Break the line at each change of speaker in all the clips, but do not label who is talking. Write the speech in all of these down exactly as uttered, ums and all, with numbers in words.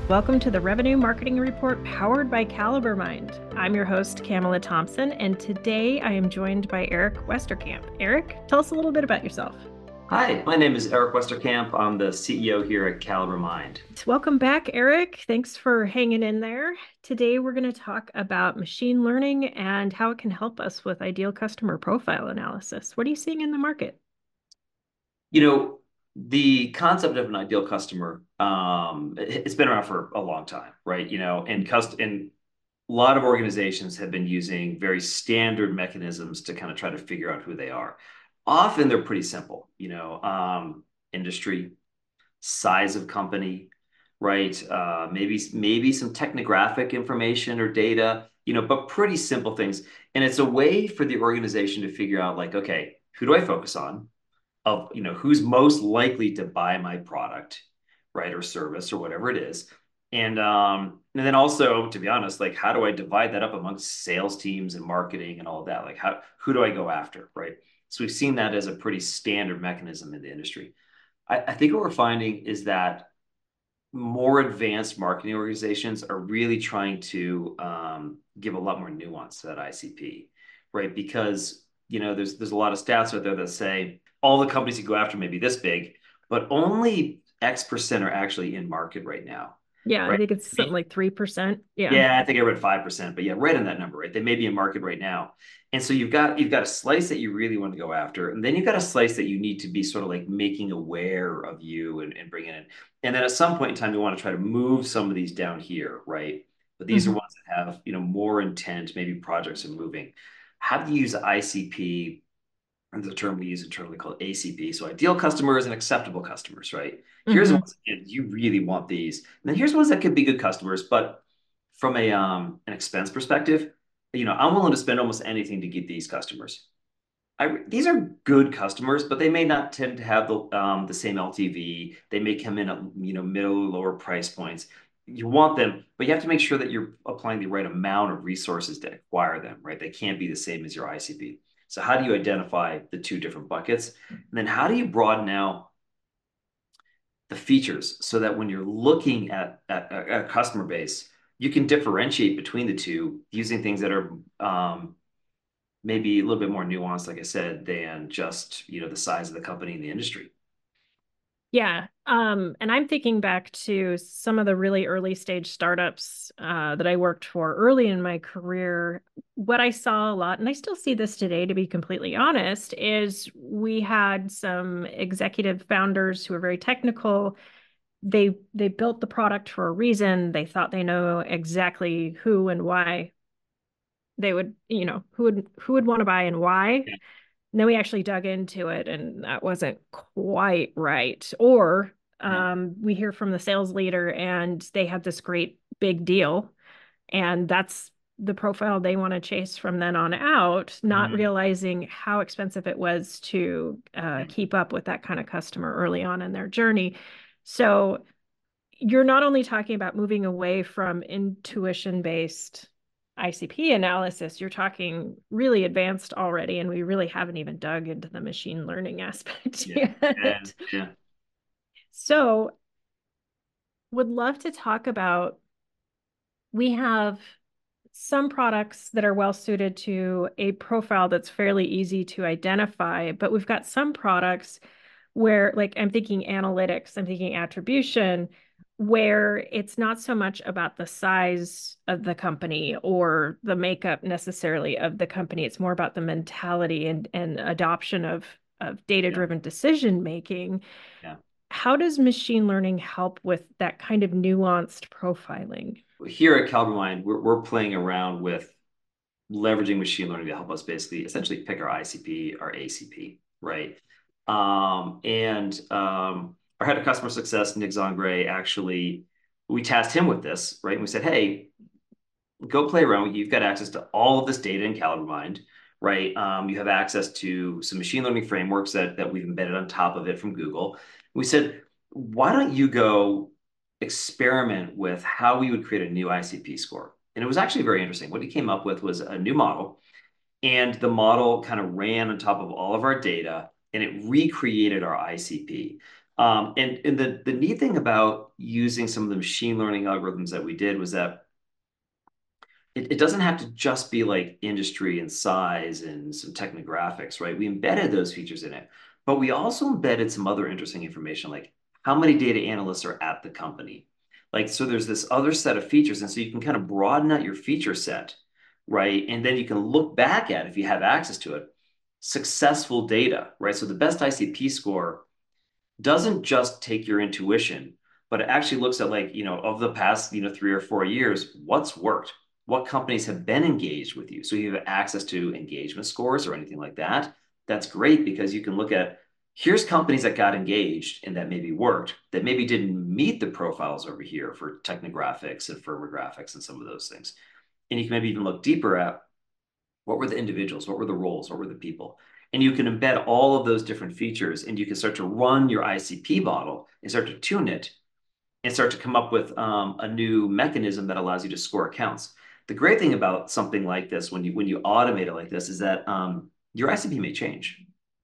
Welcome to the Revenue Marketing Report powered by Caliber Mind. I'm your host, Kamala Thompson, and today I am joined by Eric Westerkamp. Eric, tell us a little bit about yourself.
Hi, my name is Eric Westerkamp. I'm the C E O here at Caliber Mind.
Welcome back, Eric. Thanks for hanging in there. Today we're going to talk about machine learning and how it can help us with ideal customer profile analysis. What are you seeing in the market?
You know, the concept of an ideal customer, um, it- it's been around for a long time, right? You know, and cust and a lot of organizations have been using very standard mechanisms to kind of try to figure out who they are. Often they're pretty simple, you know, um, industry, size of company, right? Uh, maybe maybe some technographic information or data, you know, but pretty simple things. And it's a way for the organization to figure out, like, okay, who do I focus on? Of, you know, who's most likely to buy my product, right, or service or whatever it is. And um, and then also, to be honest, like, how do I divide that up amongst sales teams and marketing and all of that? Like, how who do I go after, right? So we've seen that as a pretty standard mechanism in the industry. I, I think what we're finding is that more advanced marketing organizations are really trying to um, give a lot more nuance to that I C P, right? Because, you know, there's there's a lot of stats out there that say all the companies you go after may be this big, but only X percent are actually in market right now,
Yeah, I
right?
think it's something like three percent. Yeah.
Yeah, I think I read five percent, but yeah, right in that number, right? They may be in market right now. And so you've got you've got a slice that you really want to go after, and then you've got a slice that you need to be sort of like making aware of you and, and bringing in. And then at some point in time, you want to try to move some of these down here, right? But these are
Mhm.
ones that have, you know, more intent, maybe projects are moving. How do you use I C P, and the term we use internally called A C P? So ideal customers and acceptable customers, right? Here's the
Mhm.
ones that you really want these. And then here's ones that could be good customers, but from a um an expense perspective, you know, I'm willing to spend almost anything to get these customers. I these are good customers, but they may not tend to have the um the same L T V. They may come in at, you know, middle lower price points. You want them, but you have to make sure that you're applying the right amount of resources to acquire them, right? They can't be the same as your I C P. So how do you identify the two different buckets? And then how do you broaden out the features so that when you're looking at, at, at a customer base, you can differentiate between the two using things that are um, maybe a little bit more nuanced, like I said, than just, you know, the size of the company and the industry.
Yeah. Um, and I'm thinking back to some of the really early stage startups uh, that I worked for early in my career. What I saw a lot, and I still see this today, to be completely honest, is we had some executive founders who were very technical. They they built the product for a reason. They thought they know exactly who and why they would, you know, who would who would want to buy and why.
Yeah.
And then we actually dug into it, and that wasn't quite right. Or
Yeah.
um, we hear from the sales leader, and they have this great big deal, and that's the profile they want to chase from then on out, not
Mhm.
realizing how expensive it was to uh, keep up with that kind of customer early on in their journey. So you're not only talking about moving away from intuition based I C P analysis, you're talking really advanced already, and we really haven't even dug into the machine learning aspect
Yeah. Yeah.
yet.
Yeah.
So, would love to talk about we have some products that are well suited to a profile that's fairly easy to identify, but we've got some products where, like, I'm thinking analytics, I'm thinking attribution, where it's not so much about the size of the company or the makeup necessarily of the company. It's more about the mentality and, and adoption of, of
Yeah.
data-driven decision making.
Yeah.
How does machine learning help with that kind of nuanced profiling?
Here at Calvin, we're, we're playing around with leveraging machine learning to help us basically essentially pick our I C P, our A C P, right? Um, and um, our head of customer success, Nick Zongray, actually, we tasked him with this, right? And we said, hey, go play around. You've got access to all of this data in Caliber Mind, right? Um, you have access to some machine learning frameworks that, that we've embedded on top of it from Google. We said, why don't you go experiment with how we would create a new I C P score? And it was actually very interesting. What he came up with was a new model, and the model kind of ran on top of all of our data, and it recreated our I C P. Um, and and the, the neat thing about using some of the machine learning algorithms that we did was that it, it doesn't have to just be like industry and size and some technographics, right? We embedded those features in it, but we also embedded some other interesting information, like how many data analysts are at the company. Like, so there's this other set of features. And so you can kind of broaden out your feature set, right? And then you can look back at, if you have access to it, successful data, right? So the best I C P score doesn't just take your intuition, but it actually looks at, like, you know, of the past, you know, three or four years, what's worked, what companies have been engaged with you. So you have access to engagement scores or anything like that. That's great because you can look at, here's companies that got engaged and that maybe worked, that maybe didn't meet the profiles over here for technographics and firmographics and some of those things. And you can maybe even look deeper at, what were the individuals? What were the roles? What were the people? And you can embed all of those different features, and you can start to run your I C P model and start to tune it and start to come up with um, a new mechanism that allows you to score accounts. The great thing about something like this, when you when you automate it like this, is that um, your I C P may change,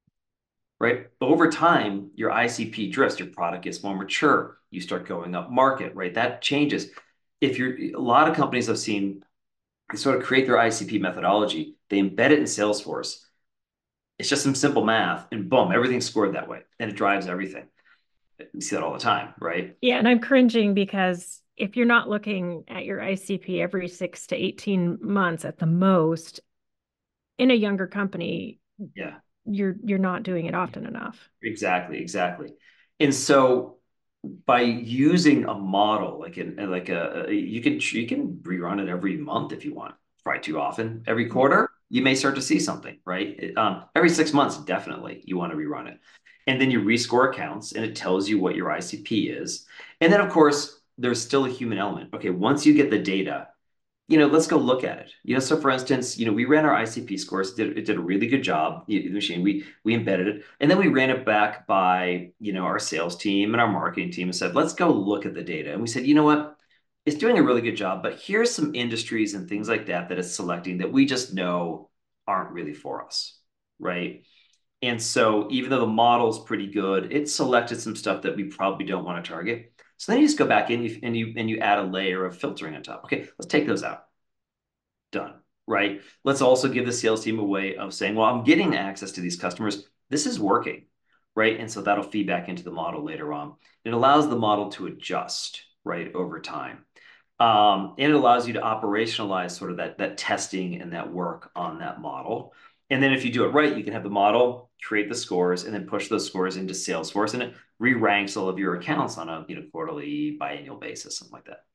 right? Over time, your I C P drifts, your product gets more mature, you start going up market, right? That changes. If you're a lot of companies I've seen, they sort of create their I C P methodology, they embed it in Salesforce. It's just some simple math, and boom, everything's scored that way, and it drives everything. You see that all the time, right?
Yeah, and I'm cringing because if you're not looking at your I C P every six to eighteen months at the most in a younger company,
Yeah,
you're you're not doing it often enough.
exactly, exactly. And so by using a model like an like a, you can you can rerun it every month if you want. Probably too often. Every quarter, you may start to see something, right? Um, every six months, definitely you want to rerun it. And then you rescore accounts and it tells you what your I C P is. And then of course, there's still a human element. Okay, once you get the data, you know, let's go look at it. You know, so for instance, you know, we ran our I C P scores. It did, it did a really good job. The machine, we we embedded it, and then we ran it back by, you know, our sales team and our marketing team and said, let's go look at the data. And we said, you know what, it's doing a really good job, but here's some industries and things like that that it's selecting that we just know aren't really for us, right? And so even though the model's pretty good, it selected some stuff that we probably don't want to target. So then you just go back in and you and you add a layer of filtering on top. Okay, let's take those out. Done. Right. Let's also give the sales team a way of saying, well, I'm getting access to these customers. This is working. Right. And so that'll feed back into the model later on. It allows the model to adjust, right, over time. Um, and it allows you to operationalize sort of that, that testing and that work on that model. And then if you do it right, you can have the model create the scores and then push those scores into Salesforce, and it re-ranks all of your accounts on a, you know, quarterly, biannual basis, something like that.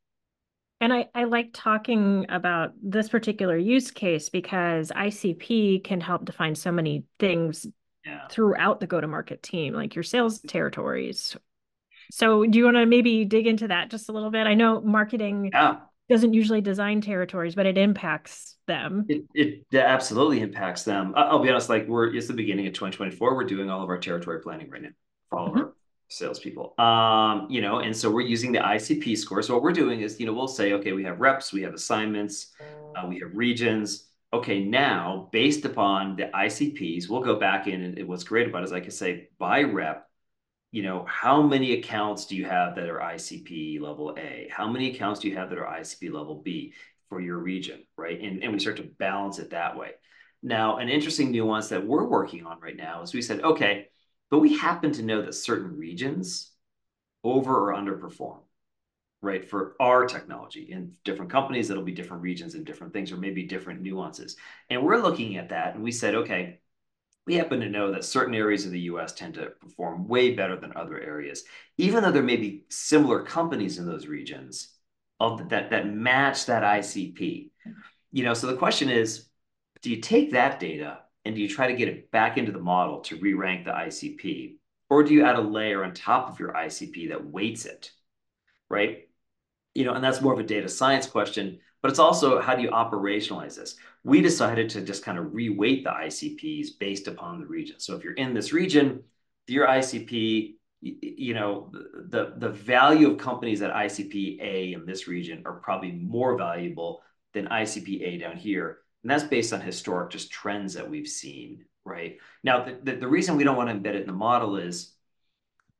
And I, I like talking about this particular use case because I C P can help define so many things
Yeah.
throughout the go-to-market team, like your sales territories. So do you want to maybe dig into that just a little bit? I know marketing
Yeah.
doesn't usually design territories, but it impacts them.
It, it absolutely impacts them. I- will be honest, like we're, it's the beginning of twenty twenty-four. We're doing all of our territory planning right now for all of
Mhm.
our salespeople. Um, you know, and so we're using the I C P score. So what we're doing is, you know, we'll say, okay, we have reps, we have assignments, uh, we have regions. Okay, now based upon the I C Ps, we'll go back in, and what's great about it is I can say by rep, you know, how many accounts do you have that are I C P level A? How many accounts do you have that are I C P level B for your region, right? And, and we start to balance it that way. Now, an interesting nuance that we're working on right now is we said, okay, but we happen to know that certain regions over or underperform, right? For our technology in different companies, that'll be different regions and different things, or maybe different nuances. And we're looking at that and we said, okay, we happen to know that certain areas of the U S tend to perform way better than other areas, even though there may be similar companies in those regions of that that match that I C P. You know, so the question is, do you take that data and do you try to get it back into the model to re-rank the I C P, or do you add a layer on top of your I C P that weights it, right? You know, and that's more of a data science question, but it's also how do you operationalize this? We decided to just kind of reweight the I C Ps based upon the region. So if you're in this region, your I C P, you know, the the value of companies at I C P A in this region are probably more valuable than I C P A down here. And that's based on historic just trends that we've seen, right? Now, the, the, the reason we don't want to embed it in the model is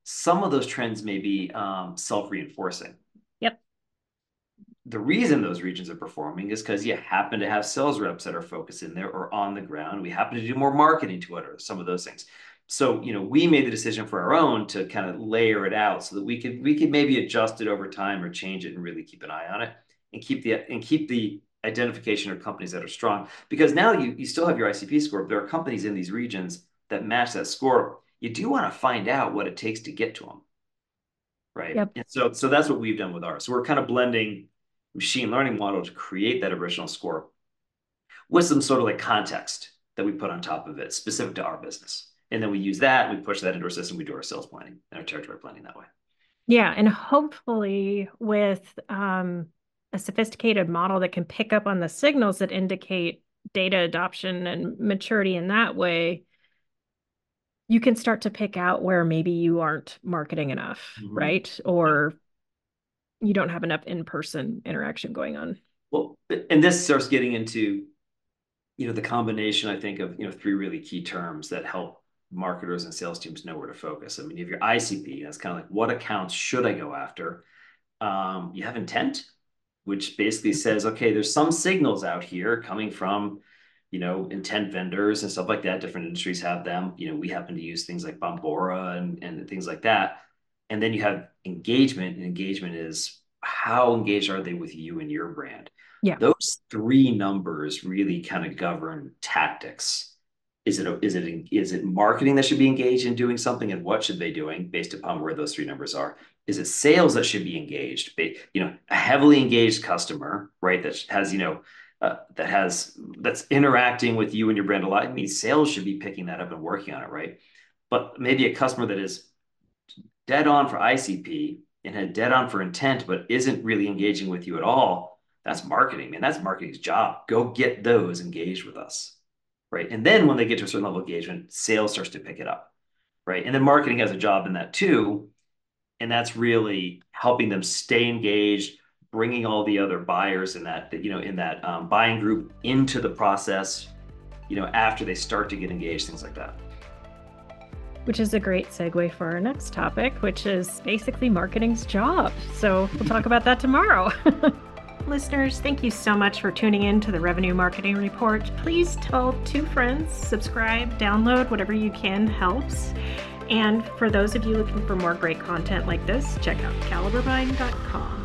some of those trends may be um, self-reinforcing.
Yep.
The reason those regions are performing is because you happen to have sales reps that are focused in there or on the ground. We happen to do more marketing to it or some of those things. So, you know, we made the decision for our own to kind of layer it out so that we could we could maybe adjust it over time or change it and really keep an eye on it and keep the and keep the identification of companies that are strong. Because now you you still have your I C P score, but there are companies in these regions that match that score. You do want to find out what it takes to get to them. Right.
Yep.
And so so that's what we've done with ours. So we're kind of blending machine learning model to create that original score with some sort of like context that we put on top of it specific to our business. And then we use that, we push that into our system, we do our sales planning and our territory planning that way.
Yeah. And hopefully with um, a sophisticated model that can pick up on the signals that indicate data adoption and maturity in that way, you can start to pick out where maybe you aren't marketing enough, mm-hmm. right? Or you don't have enough in-person interaction going on.
Well, and this starts getting into, you know, the combination, I think, of, you know, three really key terms that help marketers and sales teams know where to focus. I mean, if you're I C P, that's kind of like, what accounts should I go after? Um, you have intent, which basically says, okay, there's some signals out here coming from, you know, intent vendors and stuff like that. Different industries have them. You know, we happen to use things like Bombora and, and things like that. And then you have engagement, and engagement is how engaged are they with you and your brand?
Yeah.
Those three numbers really kind of govern tactics. Is it, is it, is it marketing that should be engaged in doing something, and what should they be doing based upon where those three numbers are? Is it sales that should be engaged? You know, a heavily engaged customer, right? That has, you know, uh, that has, that's interacting with you and your brand a lot. I mean, sales should be picking that up and working on it, right? But maybe a customer that is dead on for I C P and had dead on for intent, but isn't really engaging with you at all. That's marketing, man. That's marketing's job. Go get those engaged with us. Right. And then when they get to a certain level of engagement, sales starts to pick it up. Right. And then marketing has a job in that too. And that's really helping them stay engaged, bringing all the other buyers in that, you know, in that um, buying group into the process, you know, after they start to get engaged, things like that.
Which is a great segue for our next topic, which is basically marketing's job. So we'll talk about that tomorrow. Listeners, thank you so much for tuning in to the Revenue Marketing Report. Please tell two friends, subscribe, download, whatever you can helps. And for those of you looking for more great content like this, check out caliber buying dot com.